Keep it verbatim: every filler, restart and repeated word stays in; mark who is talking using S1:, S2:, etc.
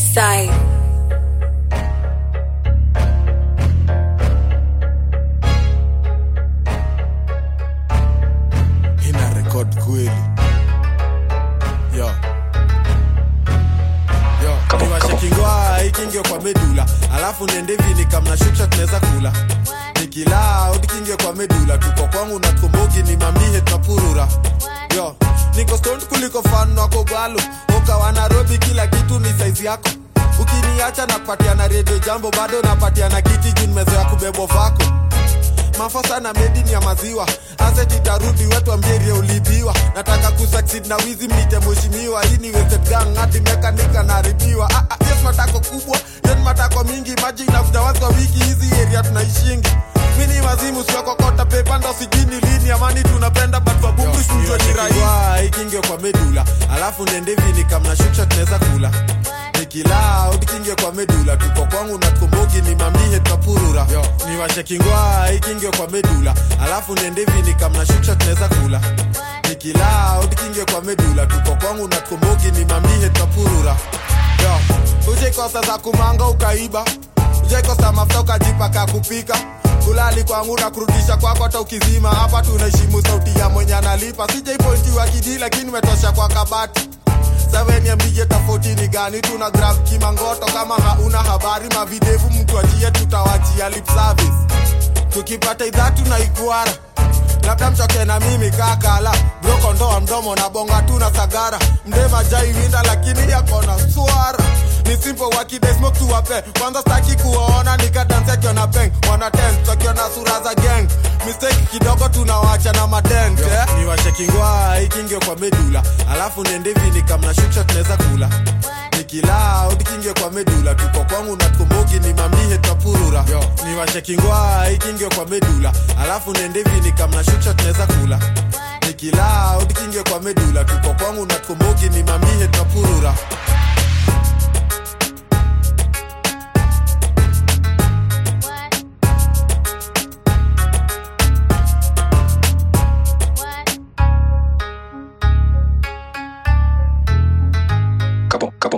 S1: Side.
S2: Ina record kweli. Yo. Yo, niwashe kingwa ikinge kwa medula. Alafu nende vini kamna shuksha tuneza kula. Nikila udikinge kwa medula. Tuko kwangu na tukumbugi ni mamihe tunapurura. Yo, niko stoned kuliko fan wako galo. Oka wa Nairobi kila kitu ni size yako. Ukiniacha nakupatia na radio jambo. Bado napatia na kiti juu nimezoea kubebo vako. Mafosa na medini ya maziwa. Asset itarudi wetu ambierie ulibiwa. Nataka kusucceed na wizi mnite mheshimiwa. Hii ni wasted gang hadi mekanika naribiwa. Ah ah, yes matako kubwa, yes matako mingi. Maji inafuta wazi kwa wiki hizi area tunaishingi. Mini mazimu siyo kokota pepa ndo sijini lini. Amani tunapenda but for bumbu shunjwa ni raia. Ikinge kwa medula, alafu nende vini kamna shuksha tuneza kula. Nikila udikinge kwa medula. Tuko kwangu na tukumbugi ni mamihe tunapurura. Niwashe kingwa ikinge kwa medula. Alafu nende vini kamna shuksha tuneza kula. Nikila udikinge kwa medula. Tuko kwangu na tukumbugi ni mamihe tunapurura. Yo, uje kosa za kumanga ukaiba. Uje kosa mafuta ukajipaka kupika. Kulali kwangu na kurudisha kwako hata ukizima. Hapa tunaheshimu sauti ya mwenye analipa. Sijai pointi wa kidi lakini metosha kwa kabati. Seven ya mbije tofauti ni gani. Tuna grab kimangoto kama hauna habari. Mavidevu mtu ajie tutawachia lip service. Tukipata idha tunaiguara. Labda mchoke na mimi kakala. Broko ndoa mdomo na bonga tuna sagara. Mdema jai winda lakini yako na suara. Ni simple wakide smoke tuwape. Kwanza staki kuwaona nika dance kiona peng. Wana ten tukiona sura za gang. Mistake kidogo tunawacha na madent eh? Niwashe kingwa ikinge kwa medula. Alafu nende vini kamna shuksha tuneza kula. Nikila udikinge kwa medula. Tuko kwangu na tukumbugi ni mamihe tunapurura. Niwashe kingwa ikinge kwa medula. Alafu nende vini kamna shuksha tuneza kula. Nikila udikinge kwa medula. Tuko kwangu na tukumbugi ni mamihe tunapurura.
S3: Couple, couple.